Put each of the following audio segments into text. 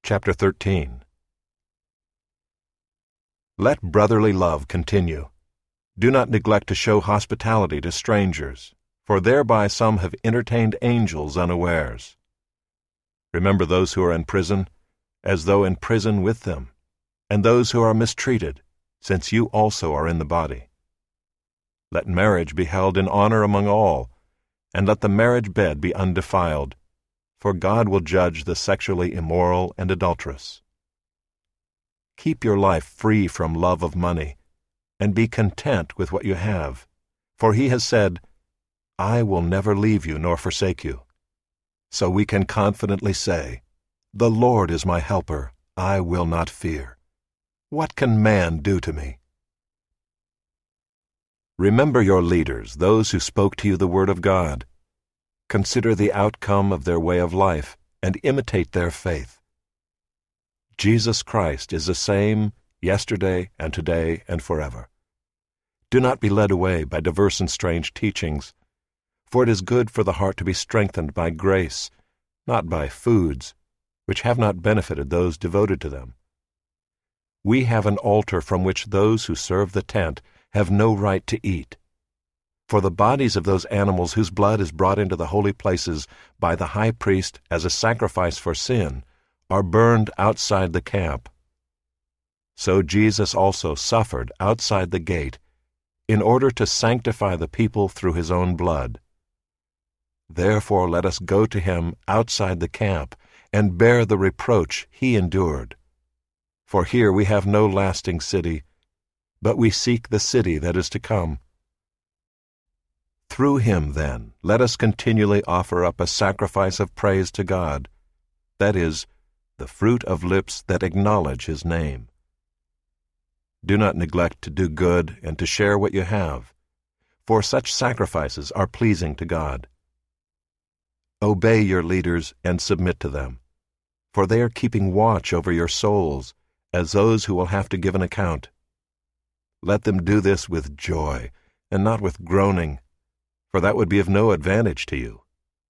Chapter 13. Let brotherly love continue. Do not neglect to show hospitality to strangers, for thereby some have entertained angels unawares. Remember those who are in prison, as though in prison with them, and those who are mistreated, since you also are in the body. Let marriage be held in honor among all, and let the marriage bed be undefiled, for God will judge the sexually immoral and adulterous. Keep your life free from love of money, and be content with what you have, for He has said, I will never leave you nor forsake you. So we can confidently say, The Lord is my helper, I will not fear. What can man do to me? Remember your leaders, those who spoke to you the word of God. Consider the outcome of their way of life, and imitate their faith. Jesus Christ is the same yesterday and today and forever. Do not be led away by diverse and strange teachings, for it is good for the heart to be strengthened by grace, not by foods, which have not benefited those devoted to them. We have an altar from which those who serve the tent have no right to eat. For the bodies of those animals whose blood is brought into the holy places by the high priest as a sacrifice for sin are burned outside the camp. So Jesus also suffered outside the gate in order to sanctify the people through His own blood. Therefore let us go to Him outside the camp and bear the reproach He endured. For here we have no lasting city, but we seek the city that is to come. Through Him, then, let us continually offer up a sacrifice of praise to God, that is, the fruit of lips that acknowledge His name. Do not neglect to do good and to share what you have, for such sacrifices are pleasing to God. Obey your leaders and submit to them, for they are keeping watch over your souls, as those who will have to give an account. Let them do this with joy, and not with groaning, for that would be of no advantage to you.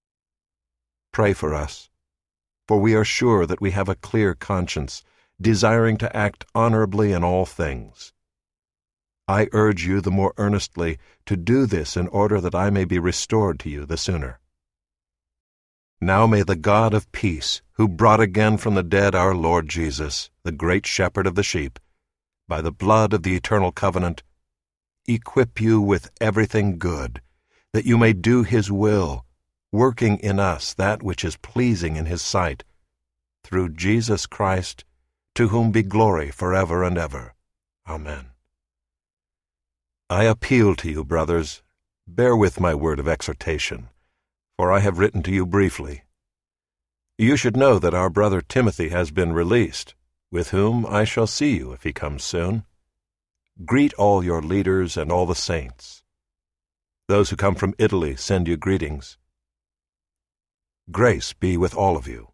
Pray for us, for we are sure that we have a clear conscience, desiring to act honorably in all things. I urge you the more earnestly to do this in order that I may be restored to you the sooner. Now may the God of peace, who brought again from the dead our Lord Jesus, the great shepherd of the sheep, by the blood of the eternal covenant, equip you with everything good, that you may do His will, working in us that which is pleasing in His sight, through Jesus Christ, to whom be glory forever and ever. Amen. I appeal to you, brothers, bear with my word of exhortation, for I have written to you briefly. You should know that our brother Timothy has been released, with whom I shall see you if he comes soon. Greet all your leaders and all the saints. Those who come from Italy send you greetings. Grace be with all of you.